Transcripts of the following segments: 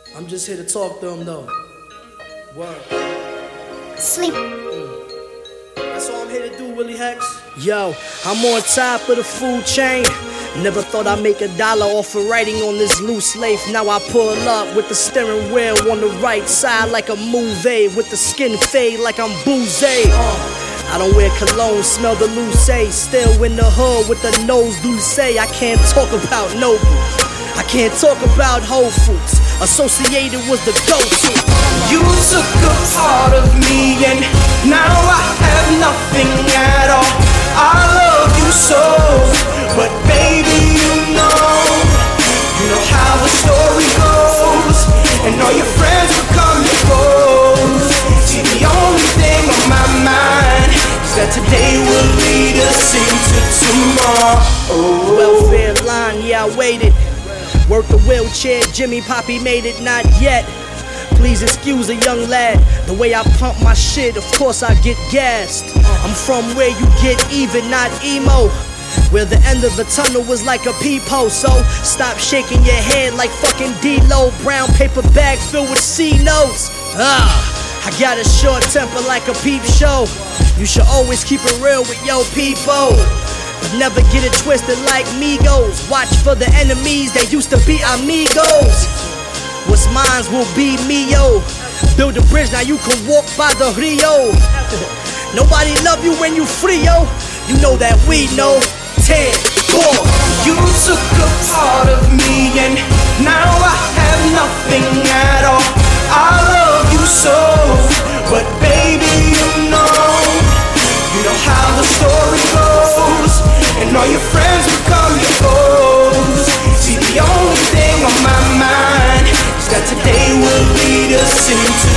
I'm just here to talk to him though. Word. Sleep. That's all I'm here to do, Willie Hex. Yo, I'm on top of the food chain. Never thought I'd make $1 off of writing on this loose leaf. Now I pull up with the steering wheel on the right side like a movie, with the skin fade like I'm Boozy. I don't wear cologne, smell the loose. Still in the hood with the nose dulce. I can't talk about Noble, I can't talk about Whole Foods. Associated was the go-to. You took a part of me and now I have nothing at all. I love you so, but baby you know how the story goes, and all your friends become your foes. See, the only thing on my mind is that today will lead us into tomorrow. Welfare line, yeah, I waited. Worked the wheelchair, Jimmy Poppy made it, not yet. Please excuse a young lad, the way I pump my shit, of course I get gassed. I'm from where you get even, not emo, where the end of the tunnel was like a peephole. So stop shaking your head like fucking D-Lo. Brown paper bag filled with C-notes. I got a short temper like a peep show. You should always keep it real with your people, but never get it twisted like Migos. Watch for the enemies, they used to be amigos. What's mine will be me, yo. Build a bridge, now you can walk by the Rio. Nobody love you when you free, yo. You know that we know. 10, 4. You took a part of me and now I have nothing at all. I love you so, but baby you know how the story goes, and all your friends become your foes. See, the only thing on my mind is that today will lead us into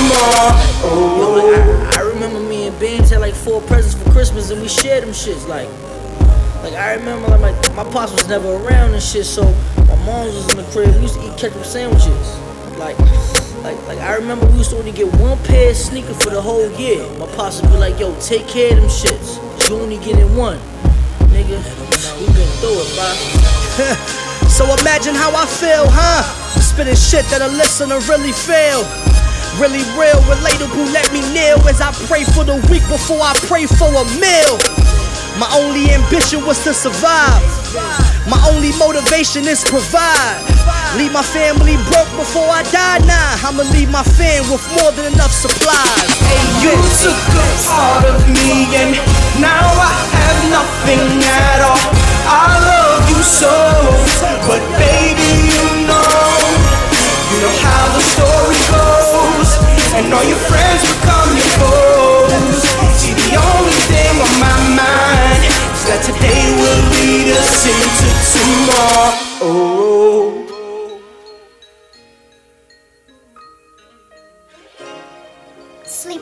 tomorrow. I remember me and Beans had like 4 presents for Christmas and we shared them shits. Like I remember like my pops was never around and shit, so my mom was in the crib. We used to eat ketchup sandwiches. Like I remember we used to only get 1 pair of sneakers for the whole year. My pops would be like, yo, take care of them shits. You only getting 1. Nigga, we been through it, bro. So imagine how I feel, huh? Spitting shit that a listener really feel. Really real, relatable, let me kneel as I pray for the week before I pray for a meal. My only ambition was to survive. My only motivation is provide. Leave my family broke before I die, nah. I'ma leave my fam with more than enough supplies. Hey, you took a part of me and now I have nothing at all. I love you so, but baby you know how the story goes, and all your friends become your foes. See, the only thing on my mind is that today will lead us into tomorrow. Sleep.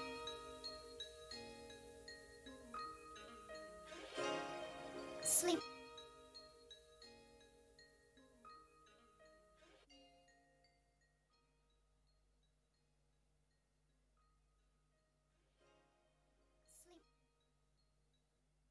Sleep.